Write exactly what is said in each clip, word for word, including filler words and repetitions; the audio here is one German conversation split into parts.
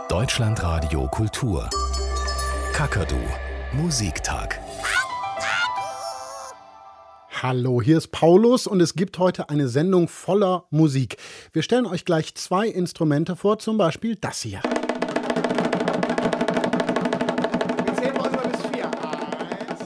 Deutschlandradio Kultur. Kakadu Musiktag. Hallo, hier ist Paulus und es gibt heute eine Sendung voller Musik. Wir stellen euch gleich zwei Instrumente vor, zum Beispiel das hier. Wir zählen mal bis vier. Eins,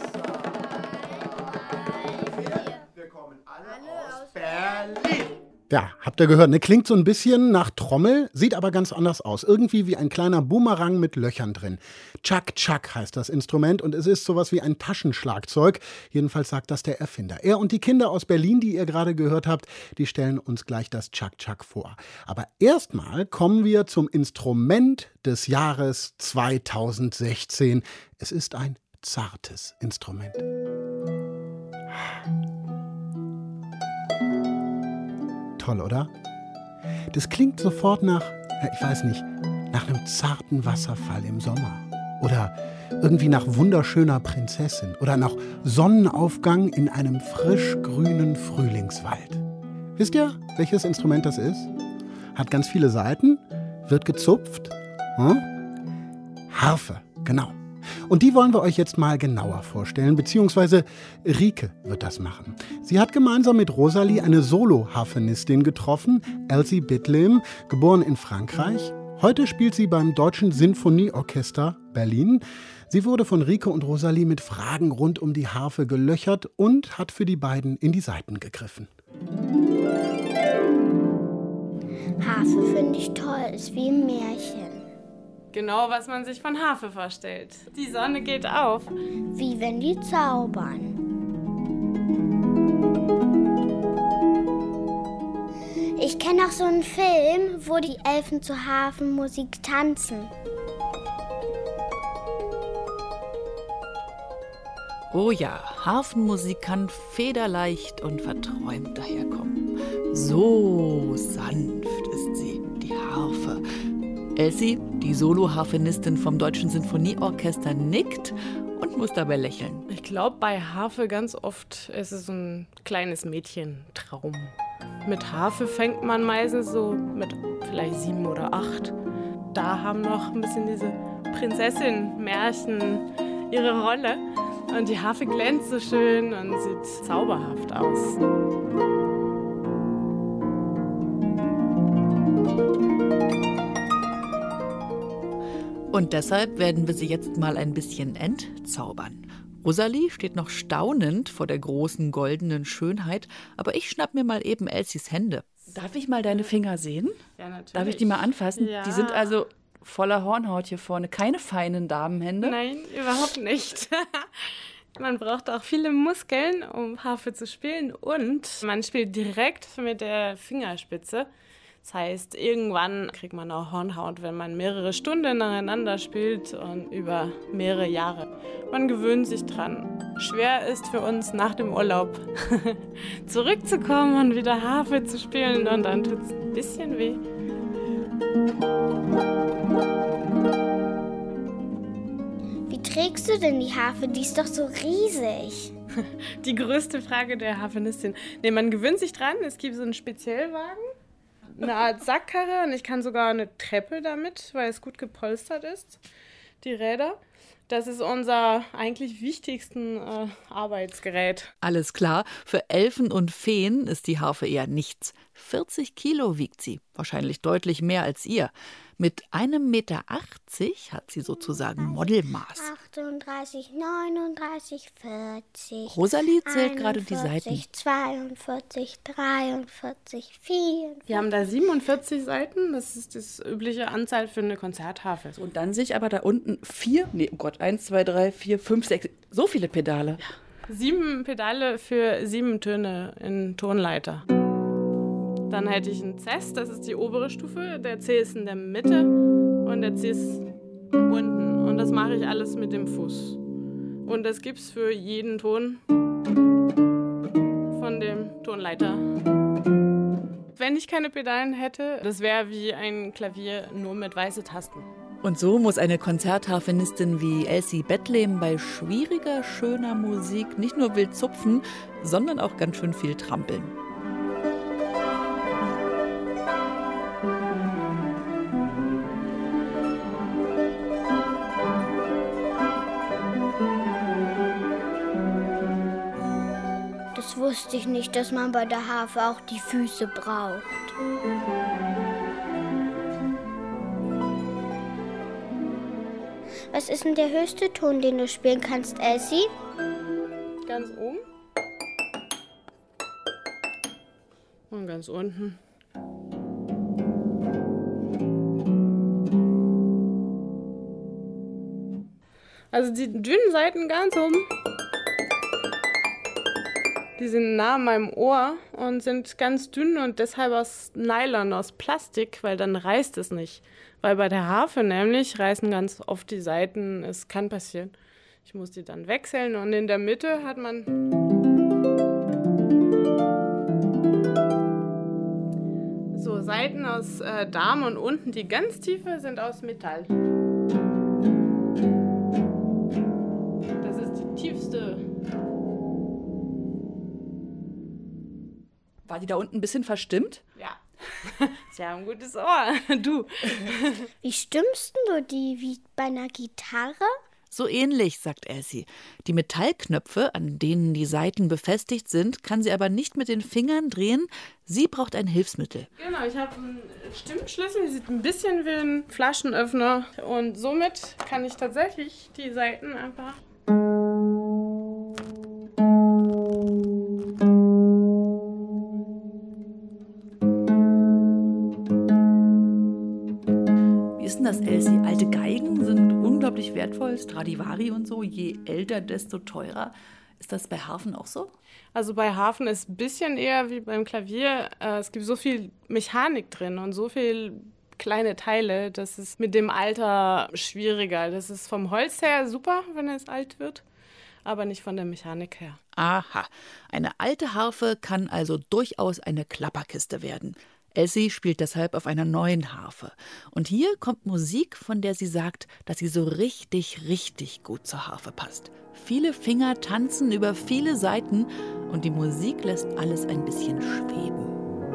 zwei, vier. Wir kommen alle aus Berlin. Ja, habt ihr gehört, ne? Klingt so ein bisschen nach Trommel, sieht aber ganz anders aus. Irgendwie wie ein kleiner Boomerang mit Löchern drin. Chak-Chak heißt das Instrument und es ist sowas wie ein Taschenschlagzeug. Jedenfalls sagt das der Erfinder. Er und die Kinder aus Berlin, die ihr gerade gehört habt, die stellen uns gleich das Chak-Chak vor. Aber erstmal kommen wir zum Instrument des Jahres zweitausendsechzehn. Es ist ein zartes Instrument. Toll, oder? Das klingt sofort nach, ja, ich weiß nicht, nach einem zarten Wasserfall im Sommer. Oder irgendwie nach wunderschöner Prinzessin. Oder nach Sonnenaufgang in einem frisch grünen Frühlingswald. Wisst ihr, welches Instrument das ist? Hat ganz viele Saiten, wird gezupft. Hm? Harfe, genau. Und die wollen wir euch jetzt mal genauer vorstellen, beziehungsweise Rike wird das machen. Sie hat gemeinsam mit Rosalie eine Solo-Harfenistin getroffen, Elsie Bethlehem, geboren in Frankreich. Heute spielt sie beim Deutschen Sinfonieorchester Berlin. Sie wurde von Rike und Rosalie mit Fragen rund um die Harfe gelöchert und hat für die beiden in die Saiten gegriffen. Harfe finde ich toll, ist wie ein Märchen. Genau, was man sich von Harfe vorstellt. Die Sonne geht auf. Wie wenn die zaubern. Ich kenne auch so einen Film, wo die Elfen zur Hafenmusik tanzen. Oh ja, Hafenmusik kann federleicht und verträumt daherkommen. So sanft ist sie, die Harfe. Elsie, die Solo-Harfenistin vom Deutschen Sinfonieorchester, nickt und muss dabei lächeln. Ich glaube, bei Harfe ganz oft ist es so ein kleines Mädchentraum. Mit Harfe fängt man meistens so mit vielleicht sieben oder acht. Da haben noch ein bisschen diese Prinzessin-Märchen ihre Rolle. Und die Harfe glänzt so schön und sieht zauberhaft aus. Und deshalb werden wir sie jetzt mal ein bisschen entzaubern. Rosalie steht noch staunend vor der großen goldenen Schönheit, aber ich schnapp mir mal eben Elsies Hände. Darf ich mal deine Finger sehen? Ja, natürlich. Darf ich die mal anfassen? Ja. Die sind also voller Hornhaut hier vorne, keine feinen Damenhände. Nein, überhaupt nicht. Man braucht auch viele Muskeln, um Harfe zu spielen, und man spielt direkt mit der Fingerspitze. Das heißt, irgendwann kriegt man auch Hornhaut, wenn man mehrere Stunden nacheinander spielt und über mehrere Jahre. Man gewöhnt sich dran. Schwer ist für uns nach dem Urlaub zurückzukommen und wieder Harfe zu spielen, und dann tut es ein bisschen weh. Wie trägst du denn die Harfe? Die ist doch so riesig. Die größte Frage der Harfenistin. Nee, man gewöhnt sich dran. Es gibt so einen Speziellwagen, eine Art Sackkarre, und ich kann sogar eine Treppe damit, weil es gut gepolstert ist, die Räder. Das ist unser eigentlich wichtigsten äh, Arbeitsgerät. Alles klar, für Elfen und Feen ist die Harfe eher nichts. vierzig Kilo wiegt sie, wahrscheinlich deutlich mehr als ihr. Mit einem Meter achtzig hat sie sozusagen Modelmaß. achtunddreißig, neununddreißig, vierzig. Rosalie zählt gerade die Seiten. zweiundvierzig, dreiundvierzig, vierundvierzig. Wir haben da siebenundvierzig Seiten. Das ist das übliche Anzahl für eine Konzertharfe. Und dann sich aber da unten vier, nee, oh Gott, eins, zwei, drei, vier, fünf, sechs, so viele Pedale. Ja. Sieben Pedale für sieben Töne in Tonleiter. Dann hätte ich einen Ces, das ist die obere Stufe. Der C ist in der Mitte und der C ist unten. Und das mache ich alles mit dem Fuß. Und das gibt es für jeden Ton von dem Tonleiter. Wenn ich keine Pedalen hätte, das wäre wie ein Klavier nur mit weißen Tasten. Und so muss eine Konzertharfenistin wie Elsie Bethlehem bei schwieriger, schöner Musik nicht nur wild zupfen, sondern auch ganz schön viel trampeln. wusste ich nicht, dass man bei der Harfe auch die Füße braucht. Was ist denn der höchste Ton, den du spielen kannst, Elsie? Ganz oben. Und ganz unten. Also die dünnen Saiten ganz oben, die sind nah an meinem Ohr und sind ganz dünn und deshalb aus Nylon, aus Plastik, weil dann reißt es nicht. Weil bei der Harfe nämlich reißen ganz oft die Saiten, es kann passieren. Ich muss die dann wechseln und in der Mitte hat man so Saiten aus äh, Darm und unten die ganz tiefe sind aus Metall. Das ist die tiefste. War die da unten ein bisschen verstimmt? Ja. Sie haben ein gutes Ohr. Du. Wie stimmst du die wie bei einer Gitarre? So ähnlich, sagt Elsie. Die Metallknöpfe, an denen die Saiten befestigt sind, kann sie aber nicht mit den Fingern drehen. Sie braucht ein Hilfsmittel. Genau, ich habe einen Stimmschlüssel, sieht ein bisschen wie ein Flaschenöffner. Und somit kann ich tatsächlich die Saiten einfach... Wie ist denn das, Elsie? Alte Geigen sind unglaublich wertvoll, Stradivari und so. Je älter, desto teurer. Ist das bei Harfen auch so? Also bei Harfen ist ein bisschen eher wie beim Klavier. Es gibt so viel Mechanik drin und so viel kleine Teile, das ist mit dem Alter schwieriger. Das ist vom Holz her super, wenn es alt wird, aber nicht von der Mechanik her. Aha, eine alte Harfe kann also durchaus eine Klapperkiste werden. Elsie spielt deshalb auf einer neuen Harfe. Und hier kommt Musik, von der sie sagt, dass sie so richtig, richtig gut zur Harfe passt. Viele Finger tanzen über viele Saiten und die Musik lässt alles ein bisschen schweben.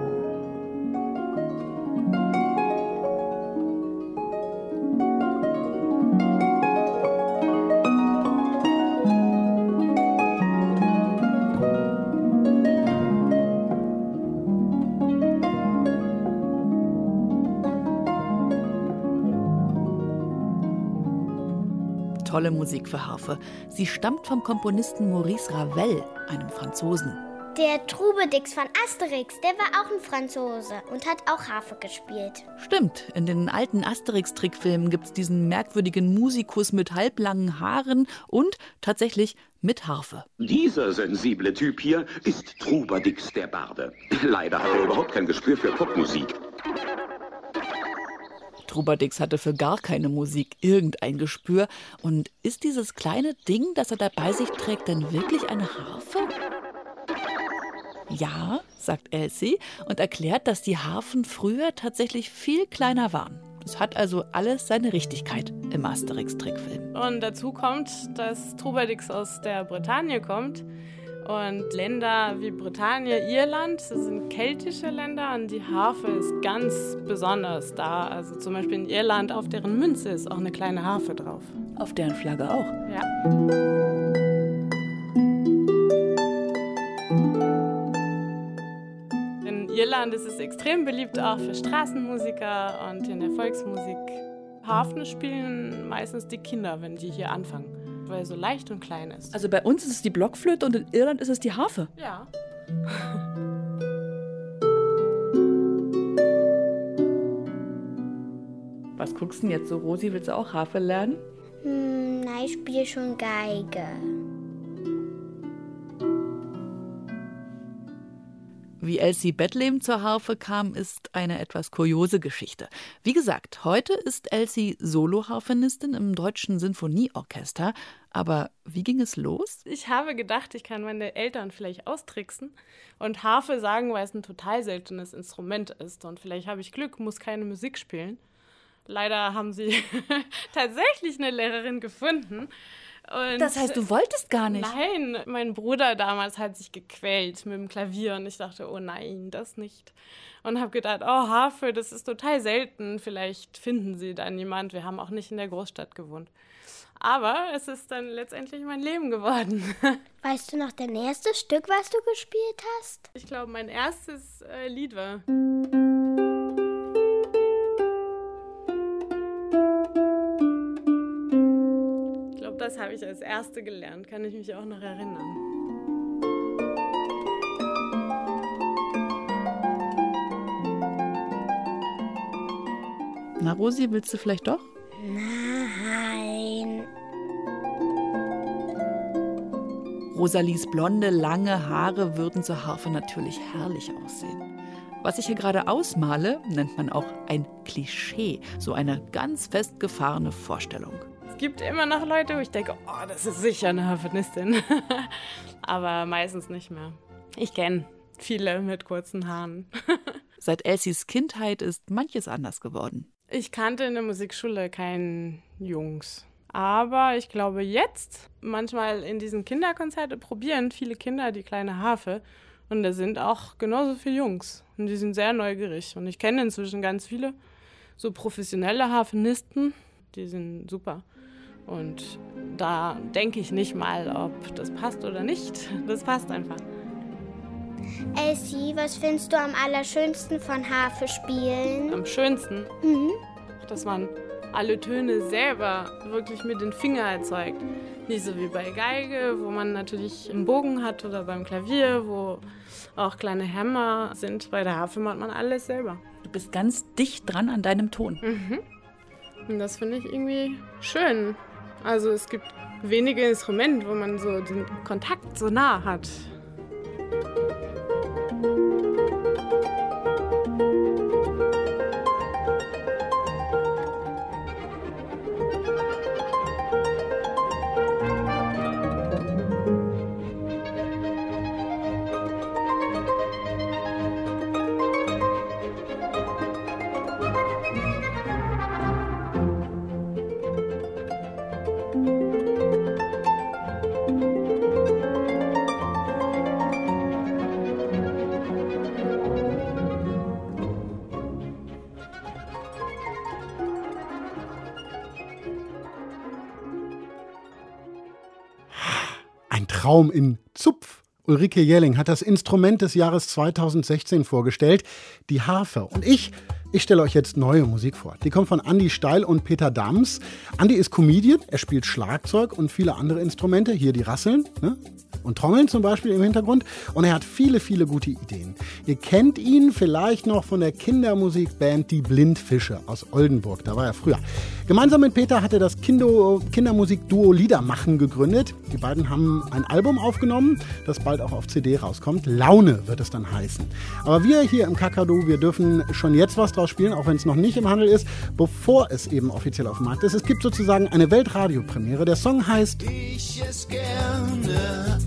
Tolle Musik für Harfe. Sie stammt vom Komponisten Maurice Ravel, einem Franzosen. Der Trubadix von Asterix, der war auch ein Franzose und hat auch Harfe gespielt. Stimmt, in den alten Asterix-Trickfilmen gibt es diesen merkwürdigen Musikus mit halblangen Haaren und tatsächlich mit Harfe. Dieser sensible Typ hier ist Trubadix der Barde. Leider hat er überhaupt kein Gespür für Popmusik. Trubadix hatte für gar keine Musik irgendein Gespür. Und ist dieses kleine Ding, das er da bei sich trägt, denn wirklich eine Harfe? Ja, sagt Elsie und erklärt, dass die Harfen früher tatsächlich viel kleiner waren. Es hat also alles seine Richtigkeit im Asterix-Trickfilm. Und dazu kommt, dass Trubadix aus der Bretagne kommt. Und Länder wie Bretagne, Irland, das sind keltische Länder und die Harfe ist ganz besonders da. Also zum Beispiel in Irland auf deren Münze ist auch eine kleine Harfe drauf. Auf deren Flagge auch? Ja. In Irland ist es extrem beliebt auch für Straßenmusiker und in der Volksmusik. Harfen spielen meistens die Kinder, wenn die hier anfangen, weil er so leicht und klein ist. Also bei uns ist es die Blockflöte und in Irland ist es die Harfe? Ja. Was guckst du denn jetzt so, Rosi? Willst du auch Harfe lernen? Hm, nein, ich spiele schon Geige. Wie Elsie Bethlehem zur Harfe kam, ist eine etwas kuriose Geschichte. Wie gesagt, heute ist Elsie Soloharfenistin im Deutschen Sinfonieorchester. Aber wie ging es los? Ich habe gedacht, ich kann meine Eltern vielleicht austricksen und Harfe sagen, weil es ein total seltenes Instrument ist. Und vielleicht habe ich Glück, muss keine Musik spielen. Leider haben sie tatsächlich eine Lehrerin gefunden. Und das heißt, du wolltest gar nicht? Nein, mein Bruder damals hat sich gequält mit dem Klavier und ich dachte, oh nein, das nicht. Und habe gedacht, oh, Harfe, das ist total selten, vielleicht finden sie dann jemand. Wir haben auch nicht in der Großstadt gewohnt. Aber es ist dann letztendlich mein Leben geworden. Weißt du noch dein erstes Stück, was du gespielt hast? Ich glaube, mein erstes äh, Lied war. Ich glaube, das habe ich als erste gelernt, kann ich mich auch noch erinnern. Na, Rosi, willst du vielleicht doch? Nein. Rosalies blonde, lange Haare würden zur Harfe natürlich herrlich aussehen. Was ich hier gerade ausmale, nennt man auch ein Klischee, so eine ganz festgefahrene Vorstellung. Es gibt immer noch Leute, wo ich denke, oh, das ist sicher eine Harfenistin. Aber meistens nicht mehr. Ich kenne viele mit kurzen Haaren. Seit Elsies Kindheit ist manches anders geworden. Ich kannte in der Musikschule keinen Jungs. Aber ich glaube jetzt, manchmal in diesen Kinderkonzerten probieren viele Kinder die kleine Harfe. Und da sind auch genauso viele Jungs. Und die sind sehr neugierig. Und ich kenne inzwischen ganz viele so professionelle Harfenisten. Die sind super. Und da denke ich nicht mal, ob das passt oder nicht. Das passt einfach. Elsie, was findest du am allerschönsten von Harfe spielen? Am schönsten, Mhm. dass man alle Töne selber wirklich mit den Fingern erzeugt. Nicht so wie bei Geige, wo man natürlich einen Bogen hat, oder beim Klavier, wo auch kleine Hämmer sind. Bei der Harfe macht man alles selber. Du bist ganz dicht dran an deinem Ton. Mhm. Und das finde ich irgendwie schön. Also es gibt wenige Instrumente, wo man so den Kontakt so nah hat. Ein Traum in Zupf. Ulrike Jelling hat das Instrument des Jahres zweitausendsechzehn vorgestellt, die Harfe. Und ich, ich stelle euch jetzt neue Musik vor. Die kommt von Andi Steil und Peter Dams. Andi ist Comedian, er spielt Schlagzeug und viele andere Instrumente. Hier die Rasseln, ne? Und Trommeln zum Beispiel im Hintergrund. Und er hat viele, viele gute Ideen. Ihr kennt ihn vielleicht noch von der Kindermusikband Die Blindfische aus Oldenburg. Da war er früher. Gemeinsam mit Peter hat er das Kindo- Kindermusikduo Liedermachen gegründet. Die beiden haben ein Album aufgenommen, das bald auch auf C D rauskommt. Laune wird es dann heißen. Aber wir hier im Kakadu, wir dürfen schon jetzt was draus spielen, auch wenn es noch nicht im Handel ist, bevor es eben offiziell auf dem Markt ist. Es gibt sozusagen eine Weltradiopremiere. Der Song heißt Ich ess gerne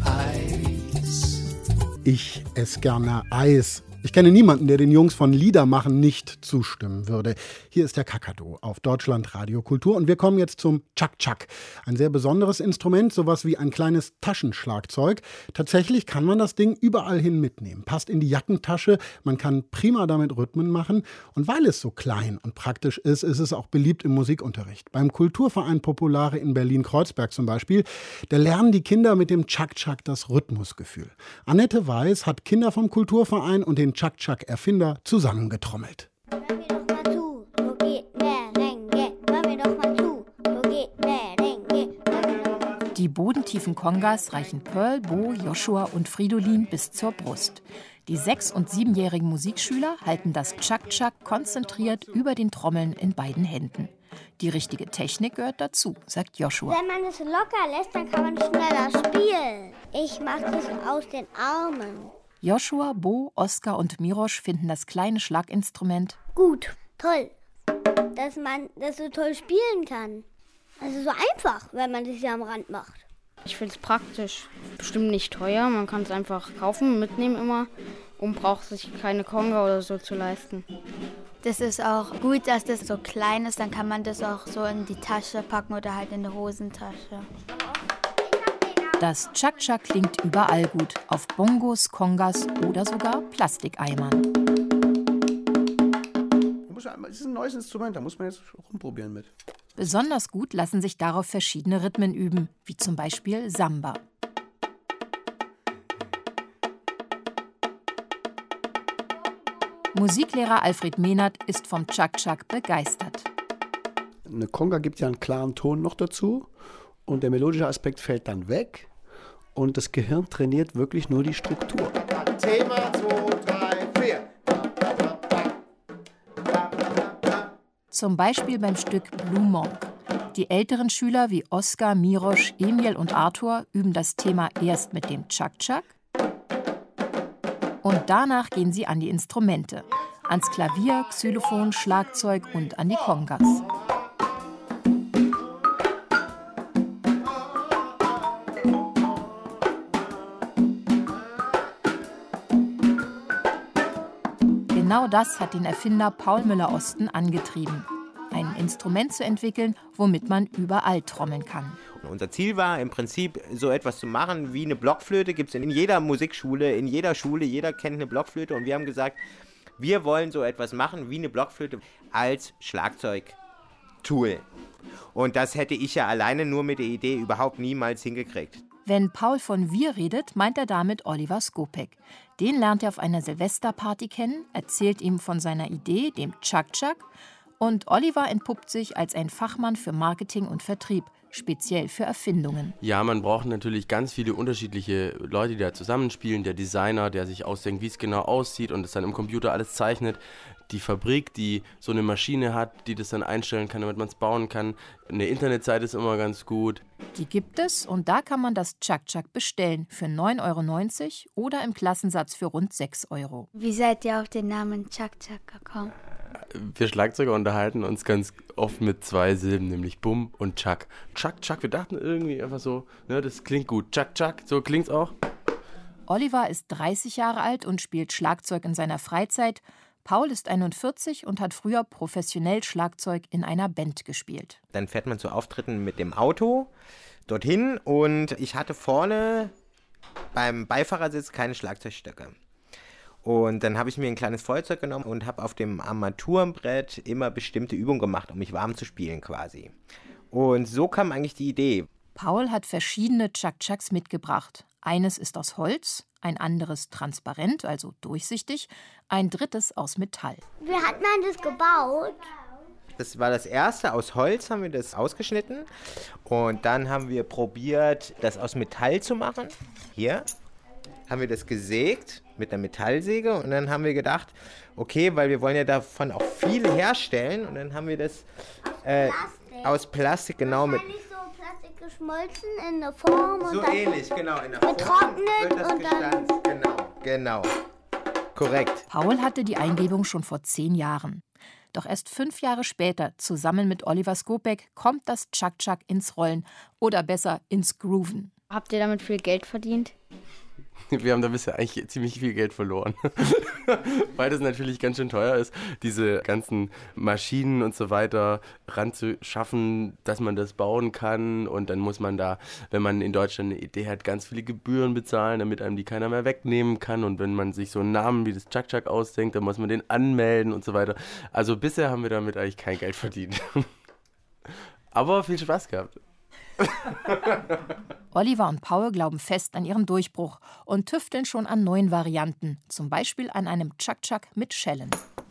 Eis. Ich ess gerne Eis. Ich kenne niemanden, der den Jungs von Liedermachen nicht zustimmen würde. Hier ist der Kakadu auf Deutschlandradio Kultur und wir kommen jetzt zum Tschak-Tschak. Ein sehr besonderes Instrument, sowas wie ein kleines Taschenschlagzeug. Tatsächlich kann man das Ding überall hin mitnehmen. Passt in die Jackentasche, man kann prima damit Rhythmen machen. Und weil es so klein und praktisch ist, ist es auch beliebt im Musikunterricht. Beim Kulturverein Populare in Berlin-Kreuzberg zum Beispiel, da lernen die Kinder mit dem Tschak-Tschak das Rhythmusgefühl. Annette Weiß hat Kinder vom Kulturverein und den Tschak-Tschak-Erfinder zusammengetrommelt. Hör mir doch mal zu, wo geht Merengue? Hör mir doch mal zu, wo geht Merengue? Hör mir doch mal zu. Die bodentiefen Kongas reichen Pearl, Bo, Joshua und Fridolin bis zur Brust. Die sechs- und siebenjährigen Musikschüler halten das Tschak-Tschak konzentriert über den Trommeln in beiden Händen. Die richtige Technik gehört dazu, sagt Joshua. Wenn man es locker lässt, dann kann man schneller spielen. Ich mache das aus den Armen. Joshua, Bo, Oskar und Mirosch finden das kleine Schlaginstrument Gut, toll, dass man das so toll spielen kann. Also so einfach, wenn man das hier am Rand macht. Ich finde es praktisch. Bestimmt nicht teuer, man kann es einfach kaufen, mitnehmen immer und braucht sich keine Conga oder so zu leisten. Das ist auch gut, dass das so klein ist, dann kann man das auch so in die Tasche packen oder halt in die Hosentasche. Das Tschak-Tschak klingt überall gut, auf Bongos, Kongas oder sogar Plastikeimern. Es ist ein neues Instrument, da muss man jetzt rumprobieren mit. Besonders gut lassen sich darauf verschiedene Rhythmen üben, wie zum Beispiel Samba. Musiklehrer Alfred Mehnert ist vom Chak-Chak begeistert. Eine Conga gibt ja einen klaren Ton noch dazu und der melodische Aspekt fällt dann weg und das Gehirn trainiert wirklich nur die Struktur. Thema zwei, drei, vier. Zum Beispiel beim Stück Blue Monk. Die älteren Schüler wie Oskar, Mirosch, Emil und Arthur üben das Thema erst mit dem Chak-Chak und danach gehen sie an die Instrumente, ans Klavier, Xylophon, Schlagzeug und an die Congas. Genau das hat den Erfinder Paul Müller-Osten angetrieben. Ein Instrument zu entwickeln, womit man überall trommeln kann. Unser Ziel war im Prinzip, so etwas zu machen wie eine Blockflöte. Gibt es in jeder Musikschule, in jeder Schule, jeder kennt eine Blockflöte. Und wir haben gesagt, wir wollen so etwas machen wie eine Blockflöte als Schlagzeugtool. Und das hätte ich ja alleine nur mit der Idee überhaupt niemals hingekriegt. Wenn Paul von wir redet, meint er damit Oliver Skopek. Den lernt er auf einer Silvesterparty kennen, erzählt ihm von seiner Idee, dem Chak-Chak. Und Oliver entpuppt sich als ein Fachmann für Marketing und Vertrieb, speziell für Erfindungen. Ja, man braucht natürlich ganz viele unterschiedliche Leute, die da zusammenspielen. Der Designer, der sich ausdenkt, wie es genau aussieht und es dann im Computer alles zeichnet. Die Fabrik, die so eine Maschine hat, die das dann einstellen kann, damit man es bauen kann. Eine Internetseite ist immer ganz gut. Die gibt es und da kann man das Chak-Chak bestellen für neun Euro neunzig oder im Klassensatz für rund sechs Euro. Wie seid ihr auf den Namen Chak-Chak gekommen? Wir Schlagzeuger unterhalten uns ganz oft mit zwei Silben, nämlich Bum und Chak. Chak, Chak, wir dachten irgendwie einfach so, ne, das klingt gut. Chak, Chak, so klingt's auch. Oliver ist dreißig Jahre alt und spielt Schlagzeug in seiner Freizeit. Paul ist einundvierzig und hat früher professionell Schlagzeug in einer Band gespielt. Dann fährt man zu Auftritten mit dem Auto dorthin und ich hatte vorne beim Beifahrersitz keine Schlagzeugstöcke. Und dann habe ich mir ein kleines Feuerzeug genommen und habe auf dem Armaturenbrett immer bestimmte Übungen gemacht, um mich warm zu spielen quasi. Und so kam eigentlich die Idee. Paul hat verschiedene Chak-Chaks mitgebracht. Eines ist aus Holz, ein anderes transparent, also durchsichtig, ein drittes aus Metall. Wie hat man das gebaut? Das war das erste, aus Holz haben wir das ausgeschnitten und dann haben wir probiert, das aus Metall zu machen. Hier haben wir das gesägt mit einer Metallsäge und dann haben wir gedacht, okay, weil wir wollen ja davon auch viel herstellen und dann haben wir das äh, Plastik. aus Plastik, genau, mit So Plastik geschmolzen in der Form und so dann ähnlich, genau, in der Form getrocknet wird das und dann gestanzt. Genau, genau, korrekt. Paul hatte die Eingebung schon vor zehn Jahren. Doch erst fünf Jahre später, zusammen mit Oliver Skopek, kommt das Chak-Chak ins Rollen oder besser ins Grooven. Habt ihr damit viel Geld verdient? Wir haben da bisher eigentlich ziemlich viel Geld verloren, weil das natürlich ganz schön teuer ist, diese ganzen Maschinen und so weiter ranzuschaffen, dass man das bauen kann und dann muss man da, wenn man in Deutschland eine Idee hat, ganz viele Gebühren bezahlen, damit einem die keiner mehr wegnehmen kann und wenn man sich so einen Namen wie das Chak-Chak ausdenkt, dann muss man den anmelden und so weiter. Also bisher haben wir damit eigentlich kein Geld verdient, aber viel Spaß gehabt. Oliver und Paul glauben fest an ihren Durchbruch und tüfteln schon an neuen Varianten, zum Beispiel an einem Chak-Chak mit Schellen.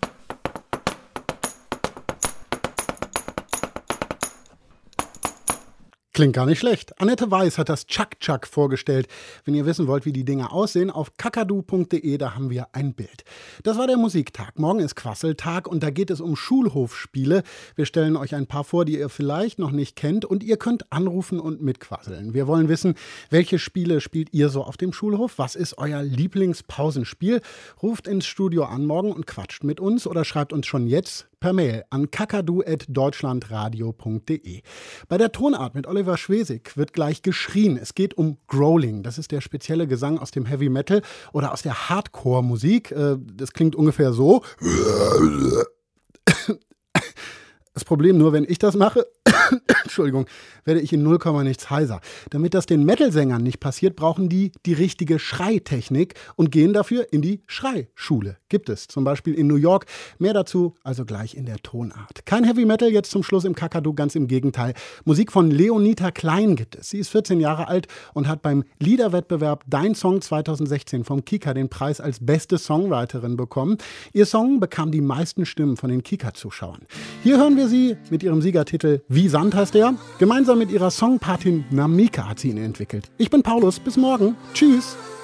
Klingt gar nicht schlecht. Annette Weiß hat das Chak-Chak vorgestellt. Wenn ihr wissen wollt, wie die Dinge aussehen, auf kakadu punkt de, da haben wir ein Bild. Das war der Musiktag. Morgen ist Quasseltag und da geht es um Schulhofspiele. Wir stellen euch ein paar vor, die ihr vielleicht noch nicht kennt und ihr könnt anrufen und mitquasseln. Wir wollen wissen, welche Spiele spielt ihr so auf dem Schulhof? Was ist euer Lieblingspausenspiel? Ruft ins Studio an morgen und quatscht mit uns oder schreibt uns schon jetzt per Mail an kakadu at deutschlandradio punkt de. Bei der Tonart mit Oliver Schwesig wird gleich geschrien. Es geht um Growling. Das ist der spezielle Gesang aus dem Heavy Metal oder aus der Hardcore-Musik. Das klingt ungefähr so. Das Problem nur, wenn ich das mache, Entschuldigung, werde ich in null Komma nichts heiser. Damit das den Metal-Sängern nicht passiert, brauchen die die richtige Schreitechnik und gehen dafür in die Schreischule. Gibt es zum Beispiel in New York. Mehr dazu also gleich in der Tonart. Kein Heavy Metal jetzt zum Schluss im Kakadu, ganz im Gegenteil. Musik von Leonita Klein gibt es. Sie ist vierzehn Jahre alt und hat beim Liederwettbewerb Dein Song zweitausendsechzehn vom Kika den Preis als beste Songwriterin bekommen. Ihr Song bekam die meisten Stimmen von den Kika-Zuschauern. Hier hören wir sie mit ihrem Siegertitel Wie Sand heißt er. Gemeinsam mit ihrer Songpatin Namika hat sie ihn entwickelt. Ich bin Paulus, bis morgen. Tschüss.